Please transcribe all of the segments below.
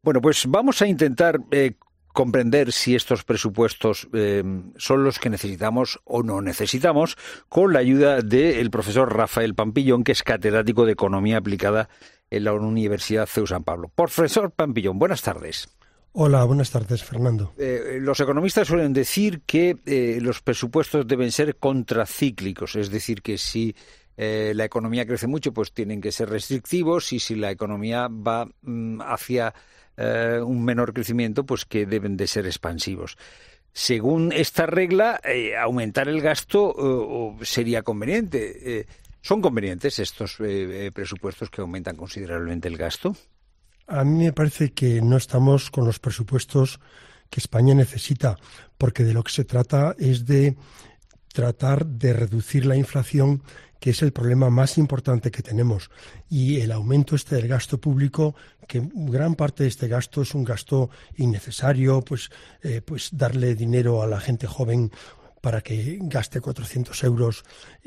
Bueno, pues vamos a intentar comprender si estos presupuestos son los que necesitamos o no necesitamos, con la ayuda del profesor Rafael Pampillón, que es catedrático de Economía Aplicada en la Universidad CEU San Pablo. Profesor Pampillón, buenas tardes. Hola, buenas tardes, Fernando. Los economistas suelen decir que los presupuestos deben ser contracíclicos, es decir, que si la economía crece mucho, pues tienen que ser restrictivos, y si la economía va hacia un menor crecimiento, pues que deben de ser expansivos. Según esta regla, aumentar el gasto sería conveniente. ¿Son convenientes estos presupuestos que aumentan considerablemente el gasto? A mí me parece que no estamos con los presupuestos que España necesita, porque de lo que se trata es de tratar de reducir la inflación, que es el problema más importante que tenemos, y el aumento del gasto público, que gran parte de este gasto es un gasto innecesario, pues darle dinero a la gente joven para que gaste 400 euros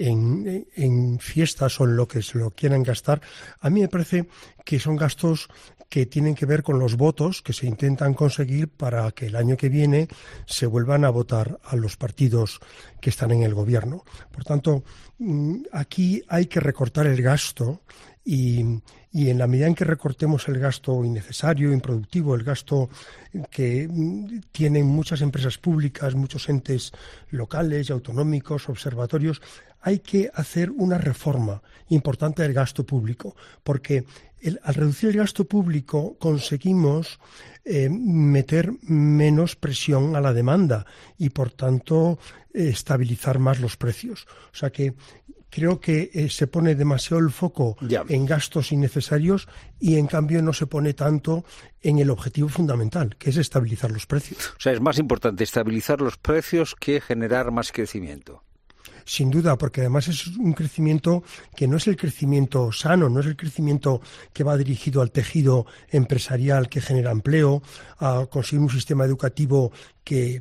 en fiestas o en lo que se lo quieran gastar. A mí me parece que son gastos que tienen que ver con los votos que se intentan conseguir para que el año que viene se vuelvan a votar a los partidos que están en el gobierno. Por tanto, aquí hay que recortar el gasto y en la medida en que recortemos el gasto innecesario, improductivo, el gasto que tienen muchas empresas públicas, muchos entes locales y autonómicos, observatorios, hay que hacer una reforma importante del gasto público, porque al reducir el gasto público conseguimos meter menos presión a la demanda y, por tanto, estabilizar más los precios. O sea que creo que se pone demasiado el foco en gastos innecesarios y, en cambio, no se pone tanto en el objetivo fundamental, que es estabilizar los precios. O sea, es más importante estabilizar los precios que generar más crecimiento. Sin duda, porque además es un crecimiento que no es el crecimiento sano, no es el crecimiento que va dirigido al tejido empresarial que genera empleo, a conseguir un sistema educativo que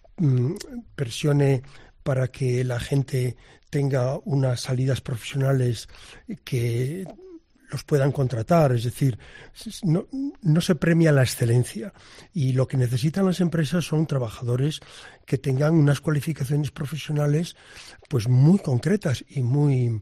presione para que la gente tenga unas salidas profesionales que los puedan contratar. Es decir, no se premia la excelencia, y lo que necesitan las empresas son trabajadores que tengan unas cualificaciones profesionales pues muy concretas y muy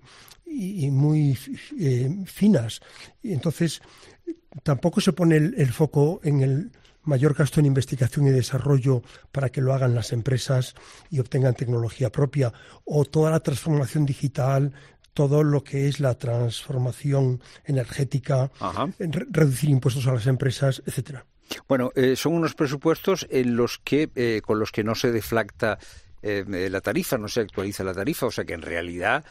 finas. Y entonces tampoco se pone el foco en el mayor gasto en investigación y desarrollo para que lo hagan las empresas y obtengan tecnología propia, o toda la transformación digital, todo lo que es la transformación energética, reducir impuestos a las empresas, etcétera. Bueno, son unos presupuestos en los que con los que no se deflacta la tarifa, no se actualiza la tarifa, o sea que en realidad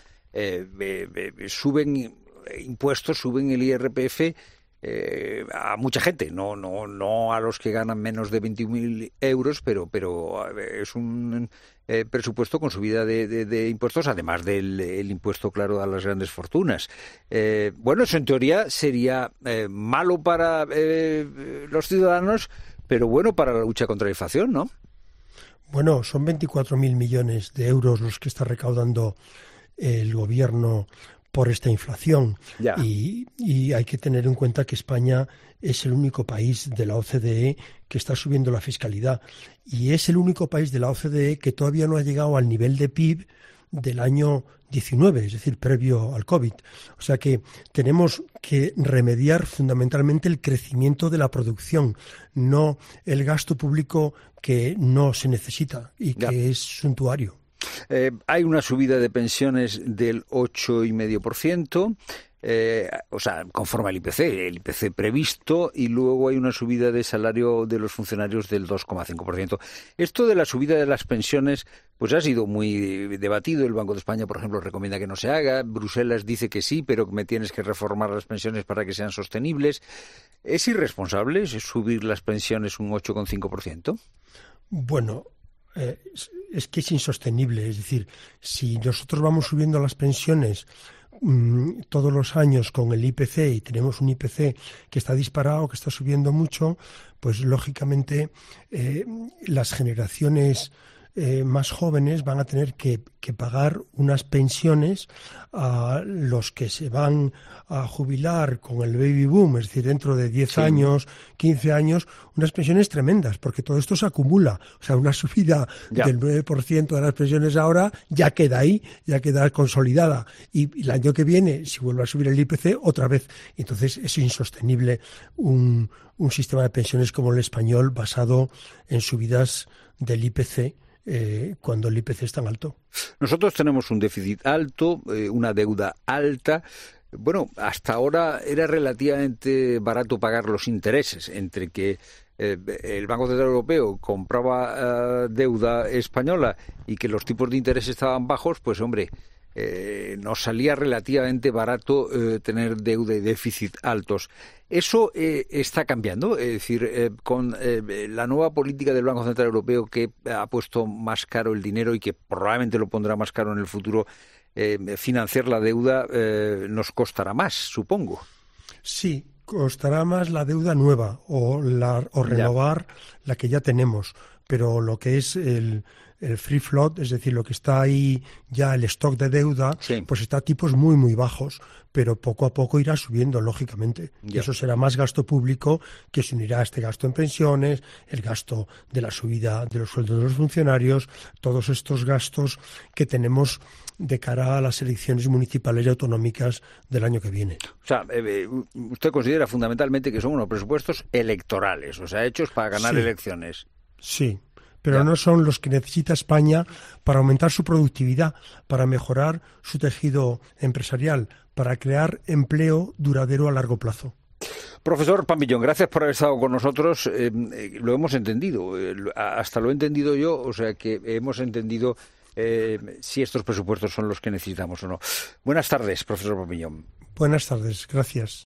suben impuestos, suben el IRPF a mucha gente, no a los que ganan menos de 21.000 euros, pero es un presupuesto con subida de impuestos, además del impuesto, claro, a las grandes fortunas. Bueno, eso en teoría sería malo para los ciudadanos, pero bueno para la lucha contra la inflación, ¿no? Bueno, son 24.000 millones de euros los que está recaudando el gobierno por esta inflación. Y hay que tener en cuenta que España es el único país de la OCDE que está subiendo la fiscalidad, y es el único país de la OCDE que todavía no ha llegado al nivel de PIB del año 19, es decir, previo al COVID. O sea que tenemos que remediar fundamentalmente el crecimiento de la producción, no el gasto público que no se necesita y que es suntuario. Hay una subida de pensiones del 8,5%, o sea, conforme al el IPC previsto, y luego hay una subida de salario de los funcionarios del 2,5%. Esto de la subida de las pensiones pues ha sido muy debatido. El Banco de España, por ejemplo, recomienda que no se haga. Bruselas dice que sí, pero que me tienes que reformar las pensiones para que sean sostenibles. ¿Es irresponsable subir las pensiones un 8,5%? Bueno, es que es insostenible. Es decir, si nosotros vamos subiendo las pensiones todos los años con el IPC y tenemos un IPC que está disparado, que está subiendo mucho, pues lógicamente las generaciones más jóvenes van a tener que pagar unas pensiones a los que se van a jubilar con el baby boom, es decir, dentro de 10 años, 15 años, unas pensiones tremendas, porque todo esto se acumula. O sea, una subida del 9% de las pensiones ahora ya queda ahí, ya queda consolidada. Y el año que viene, si vuelve a subir el IPC, otra vez. Entonces es insostenible un sistema de pensiones como el español basado en subidas del IPC cuando el IPC es tan alto. Nosotros tenemos un déficit alto, una deuda alta. Bueno, hasta ahora era relativamente barato pagar los intereses, entre que el Banco Central Europeo compraba deuda española y que los tipos de interés estaban bajos, pues hombre, nos salía relativamente barato tener deuda y déficit altos. Eso está cambiando, es decir, con la nueva política del Banco Central Europeo, que ha puesto más caro el dinero y que probablemente lo pondrá más caro en el futuro, financiar la deuda nos costará más, supongo. Sí, costará más la deuda nueva o renovar la que ya tenemos, pero lo que es el free float, es decir, lo que está ahí ya, el stock de deuda, pues está a tipos muy, muy bajos, pero poco a poco irá subiendo, lógicamente. Y eso será más gasto público que se unirá a este gasto en pensiones, el gasto de la subida de los sueldos de los funcionarios, todos estos gastos que tenemos de cara a las elecciones municipales y autonómicas del año que viene. O sea, usted considera fundamentalmente que son unos presupuestos electorales, o sea, hechos para ganar elecciones. Sí. Pero no son los que necesita España para aumentar su productividad, para mejorar su tejido empresarial, para crear empleo duradero a largo plazo. Profesor Pampillón, gracias por haber estado con nosotros. Lo hemos entendido, hasta lo he entendido yo, o sea que hemos entendido si estos presupuestos son los que necesitamos o no. Buenas tardes, profesor Pampillón. Buenas tardes, gracias.